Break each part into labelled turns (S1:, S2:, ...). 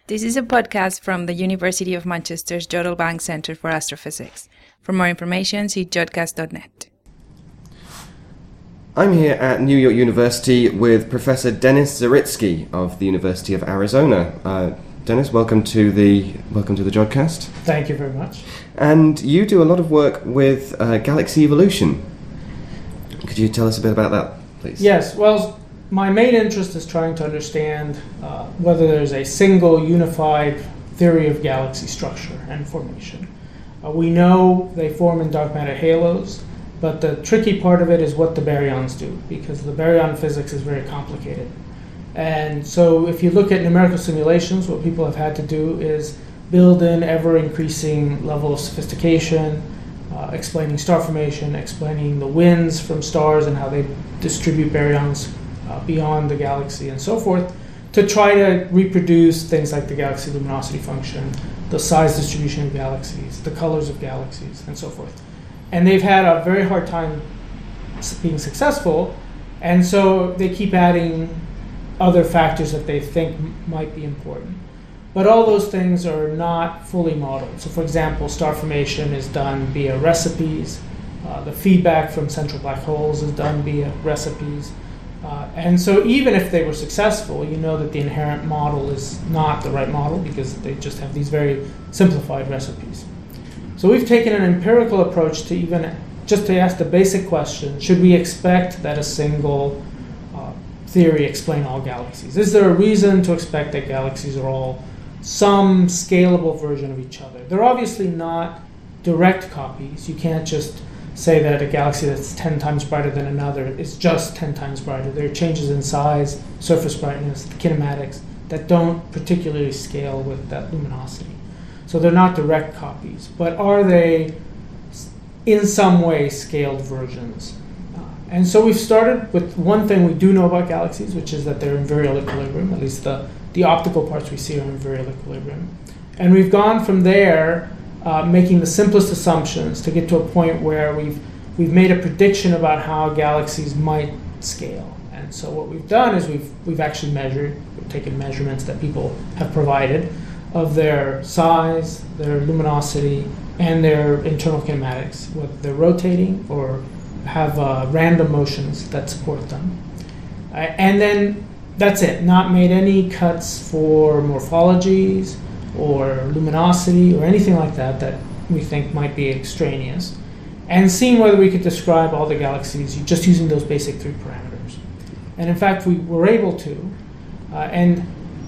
S1: This is a podcast from the University of Manchester's Jodrell Bank Centre for Astrophysics. For more information, see jodcast.net.
S2: I'm here at New York University with Professor Denis Zaritsky of the University of Arizona. Denis, welcome to the Jodcast.
S3: Thank you very much.
S2: And you do a lot of work with galaxy evolution. Could you tell us a bit about that, please?
S3: Yes, well, my main interest is trying to understand whether there's a single unified theory of galaxy structure and formation. We know they form in dark matter halos, but the tricky part of it is what the baryons do, because the baryon physics is very complicated. And so if you look at numerical simulations, what people have had to do is build in ever-increasing level of sophistication, explaining star formation, explaining the winds from stars and how they distribute baryons beyond the galaxy and so forth, to try to reproduce things like the galaxy luminosity function, the size distribution of galaxies, the colors of galaxies, and so forth. And they've had a very hard time being successful, and so they keep adding other factors that they think might be important. But all those things are not fully modeled. So for example, star formation is done via recipes. The feedback from central black holes is done via recipes. And so even if they were successful, you know that the inherent model is not the right model because they just have these very simplified recipes. So we've taken an empirical approach to even just to ask the basic question, should we expect that a single theory explain all galaxies? Is there a reason to expect that galaxies are all some scalable version of each other? They're obviously not direct copies. You can't just say that a galaxy that's 10 times brighter than another is just 10 times brighter. There are changes in size, surface brightness, kinematics that don't particularly scale with that luminosity. So they're not direct copies, but are they in some way scaled versions? And so we've started with one thing we do know about galaxies, which is that they're in virial equilibrium. At least the optical parts we see are in virial equilibrium. And we've gone from there making the simplest assumptions to get to a point where we've made a prediction about how galaxies might scale. And so what we've done is we've actually we've taken measurements that people have provided of their size, their luminosity, and their internal kinematics, whether they're rotating or have random motions that support them. And then that's it, not made any cuts for morphologies or luminosity or anything like that we think might be extraneous, and seeing whether we could describe all the galaxies just using those basic three parameters. And in fact, we were able to, and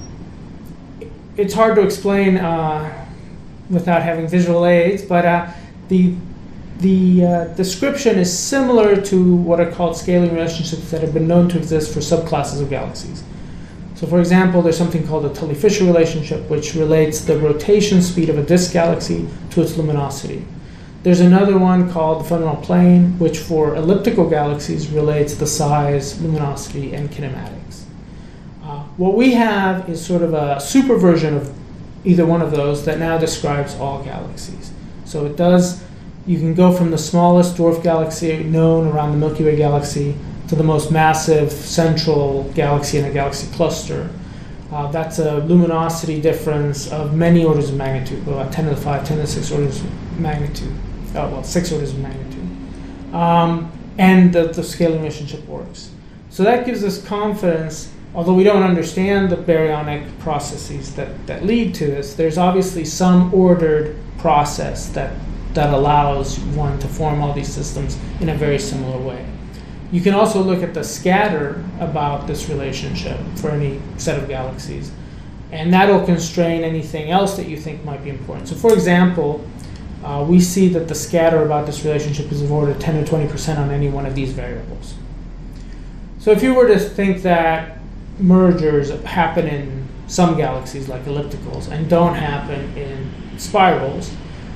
S3: it's hard to explain without having visual aids, but the description is similar to what are called scaling relationships that have been known to exist for subclasses of galaxies. So for example, there's something called the Tully-Fisher relationship, which relates the rotation speed of a disk galaxy to its luminosity. There's another one called the fundamental plane, which for elliptical galaxies relates the size, luminosity, and kinematics. What we have is sort of a super version of either one of those that now describes all galaxies. So it does, you can go from the smallest dwarf galaxy known around the Milky Way galaxy to the most massive central galaxy in a galaxy cluster. That's a luminosity difference of many orders of magnitude, about 10 to the 5, 10 to the 6 orders of magnitude. 6 orders of magnitude. And the scaling relationship works. So that gives us confidence, although we don't understand the baryonic processes that lead to this, there's obviously some ordered process that allows one to form all these systems in a very similar way. You can also look at the scatter about this relationship for any set of galaxies, and that'll constrain anything else that you think might be important. So for example, we see that the scatter about this relationship is of order 10 to 20% on any one of these variables. So if you were to think that mergers happen in some galaxies like ellipticals and don't happen in spirals,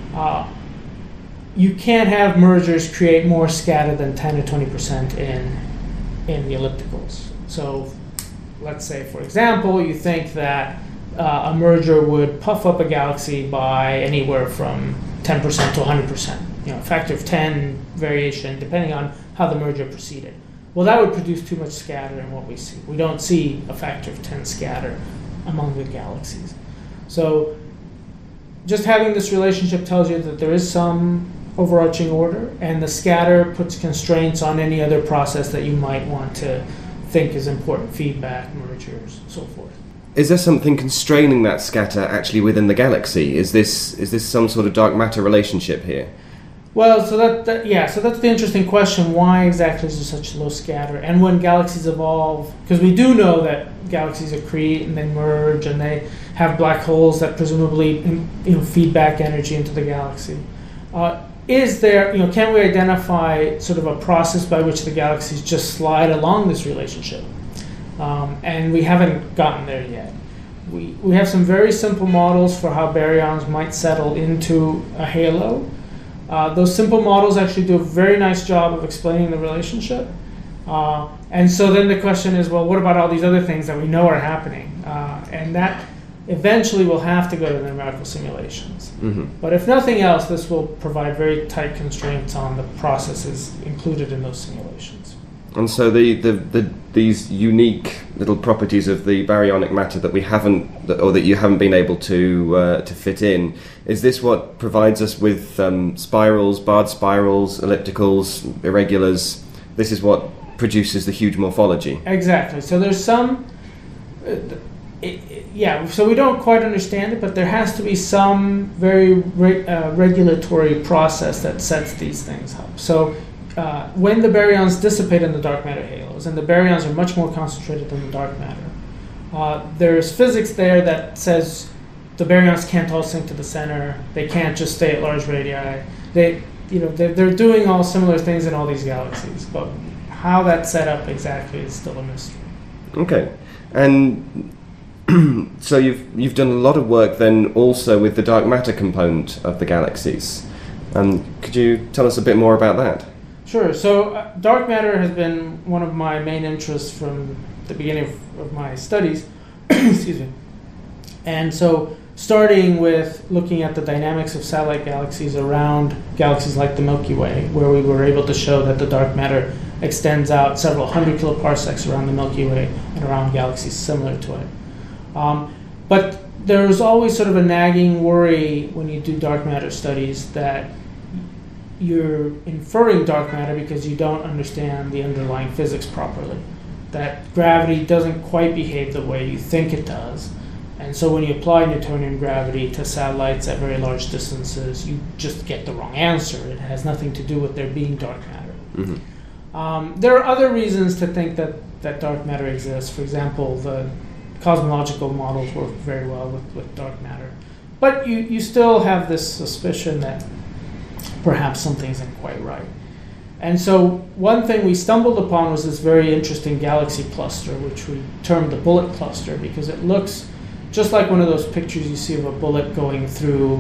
S3: you can't have mergers create more scatter than 10 to 20% in the ellipticals. So let's say, for example, you think that a merger would puff up a galaxy by anywhere from 10% to 100%, a factor of 10 variation, depending on how the merger proceeded. Well, that would produce too much scatter in what we see. We don't see a factor of 10 scatter among the galaxies. So just having this relationship tells you that there is some overarching order, and the scatter puts constraints on any other process that you might want to think is important, feedback, mergers, and so forth.
S2: Is there something constraining that scatter actually within the galaxy? Is this some sort of dark matter relationship here?
S3: Well, so so that's the interesting question. Why exactly is there such low scatter? And when galaxies evolve, because we do know that galaxies accrete and they merge and they have black holes that presumably feed back energy into the galaxy. Is there, can we identify sort of a process by which the galaxies just slide along this relationship? And we haven't gotten there yet. We have some very simple models for how baryons might settle into a halo. Those simple models actually do a very nice job of explaining the relationship. And so then the question is, well, what about all these other things that we know are happening? And that eventually will have to go to the numerical simulations.
S2: Mm-hmm.
S3: But if nothing else, this will provide very tight constraints on the processes included in those simulations.
S2: And so these unique little properties of the baryonic matter that we haven't, or that you haven't been able to fit in, is this what provides us with spirals, barred spirals, ellipticals, irregulars? This is what produces the huge morphology.
S3: Exactly. So there's some. So we don't quite understand it, but there has to be some very regulatory process that sets these things up. So when the baryons dissipate in the dark matter halos, and the baryons are much more concentrated than the dark matter, there's physics there that says the baryons can't all sink to the center. They can't just stay at large radii. They're doing all similar things in all these galaxies, but how that's set up exactly is still a mystery.
S2: Okay, and so you've done a lot of work then also with the dark matter component of the galaxies. Could you tell us a bit more about that?
S3: Sure. So dark matter has been one of my main interests from the beginning of my studies. Excuse me. And so starting with looking at the dynamics of satellite galaxies around galaxies like the Milky Way, where we were able to show that the dark matter extends out several hundred kiloparsecs around the Milky Way and around galaxies similar to it. But there's always sort of a nagging worry when you do dark matter studies that you're inferring dark matter because you don't understand the underlying physics properly. That gravity doesn't quite behave the way you think it does. And so when you apply Newtonian gravity to satellites at very large distances, you just get the wrong answer. It has nothing to do with there being dark matter. Mm-hmm. There are other reasons to think that dark matter exists. For example, the cosmological models work very well with dark matter. But you still have this suspicion that perhaps something isn't quite right. And so one thing we stumbled upon was this very interesting galaxy cluster, which we termed the bullet cluster, because it looks just like one of those pictures you see of a bullet going through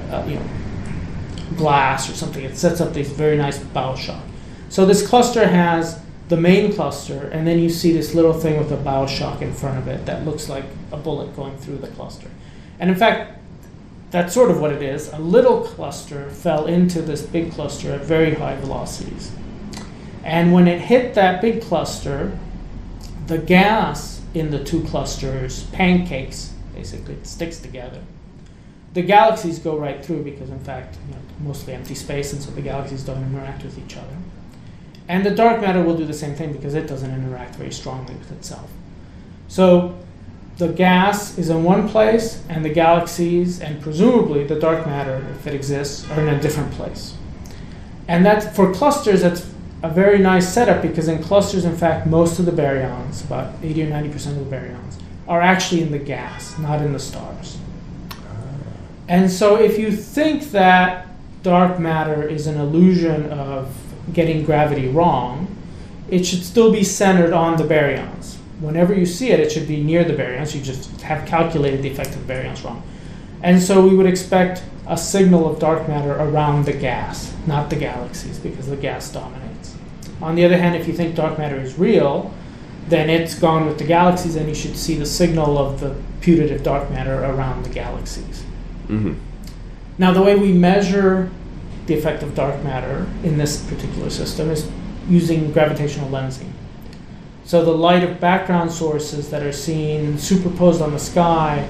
S3: glass or something. It sets up this very nice bow shock. So this cluster has the main cluster, and then you see this little thing with a bow shock in front of it that looks like a bullet going through the cluster. And in fact, that's sort of what it is. A little cluster fell into this big cluster at very high velocities. And when it hit that big cluster, the gas in the two clusters pancakes, basically, it sticks together. The galaxies go right through because, in fact, mostly empty space, and so the galaxies don't interact with each other. And the dark matter will do the same thing because it doesn't interact very strongly with itself. So the gas is in one place, and the galaxies, and presumably the dark matter, if it exists, are in a different place. And that, for clusters, that's a very nice setup, because in clusters, in fact, most of the baryons, about 80 or 90% of the baryons, are actually in the gas, not in the stars. And so if you think that dark matter is an illusion of getting gravity wrong, it should still be centered on the baryons. Whenever you see it, it should be near the baryons. You just have calculated the effect of the baryons wrong. And so we would expect a signal of dark matter around the gas, not the galaxies, because the gas dominates. On the other hand, if you think dark matter is real, then it's gone with the galaxies, and you should see the signal of the putative dark matter around the galaxies. Mm-hmm. Now, the way we measure the effect of dark matter in this particular system is using gravitational lensing. So the light of background sources that are seen superposed on the sky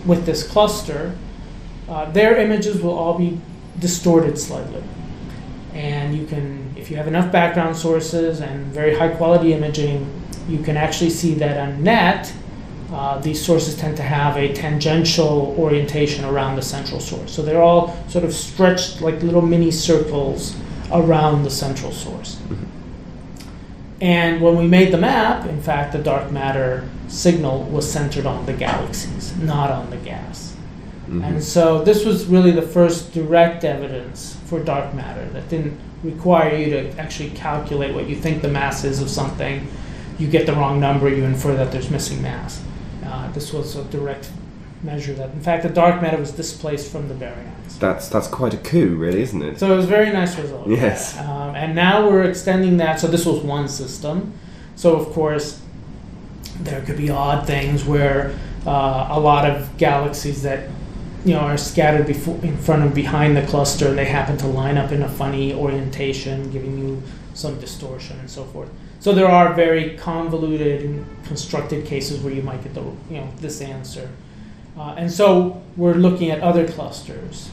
S3: with this cluster, their images will all be distorted slightly. And you can, if you have enough background sources and very high quality imaging, you can actually see that on net, these sources tend to have a tangential orientation around the central source. So they're all sort of stretched like little mini circles around the central source. And when we made the map, in fact, the dark matter signal was centered on the galaxies, not on the gas. And so this was really the first direct evidence for dark matter that didn't require you to actually calculate what you think the mass is of something. You get the wrong number, you infer that there's missing mass. This was a direct measure that, in fact, the dark matter was displaced from the baryons.
S2: That's quite a coup, really, isn't it?
S3: So it was a very nice result.
S2: Yes.
S3: And now we're extending that. So this was one system. So, of course, there could be odd things where a lot of galaxies that are scattered in front and behind the cluster, and they happen to line up in a funny orientation, giving you some distortion and so forth. So there are very convoluted and constructed cases where you might get this answer. And so we're looking at other clusters.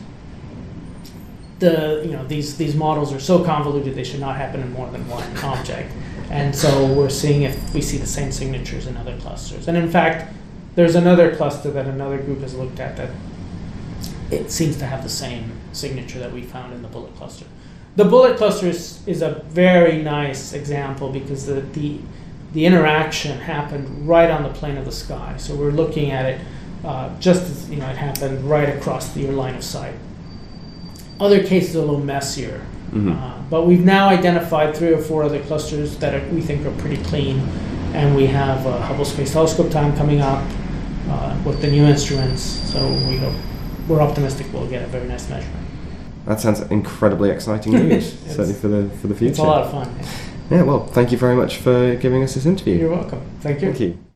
S3: These models are so convoluted they should not happen in more than one object. And so we're seeing if we see the same signatures in other clusters. And in fact, there's another cluster that another group has looked at that it seems to have the same signature that we found in the bullet cluster. The bullet cluster is a very nice example because the interaction happened right on the plane of the sky. So we're looking at it just as it happened right across your line of sight. Other cases are a little messier, but we've now identified 3 or 4 other clusters that we think are pretty clean, and we have Hubble Space Telescope time coming up with the new instruments. So we're optimistic we'll get a very nice measurement.
S2: That sounds incredibly exciting news, certainly for the future.
S3: It's a lot of fun.
S2: Yeah, well, thank you very much for giving us this interview.
S3: You're welcome. Thank you.
S2: Thank you.